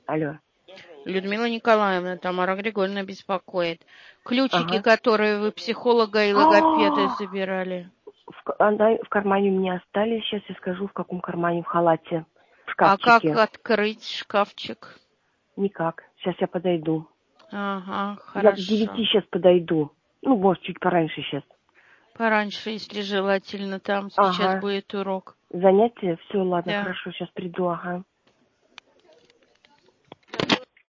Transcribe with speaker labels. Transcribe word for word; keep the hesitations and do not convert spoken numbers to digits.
Speaker 1: Алло.
Speaker 2: Людмила Николаевна, Тамара Григорьевна беспокоит. Ключики,
Speaker 1: Ага.
Speaker 2: которые вы психолога и логопеда забирали.
Speaker 1: В, она, в кармане у меня остались. Сейчас я скажу, в каком кармане, в халате. В
Speaker 2: А как
Speaker 1: шкафчике.
Speaker 2: открыть шкафчик?
Speaker 1: Никак. Сейчас я подойду.
Speaker 2: Ага,
Speaker 1: Я к девяти
Speaker 2: хорошо.
Speaker 1: сейчас подойду. Ну, может, чуть пораньше сейчас.
Speaker 2: Пораньше, если желательно, там сейчас
Speaker 1: Ага.
Speaker 2: будет урок.
Speaker 1: Занятие? Все, ладно,
Speaker 2: Да.
Speaker 1: хорошо, сейчас приду, ага.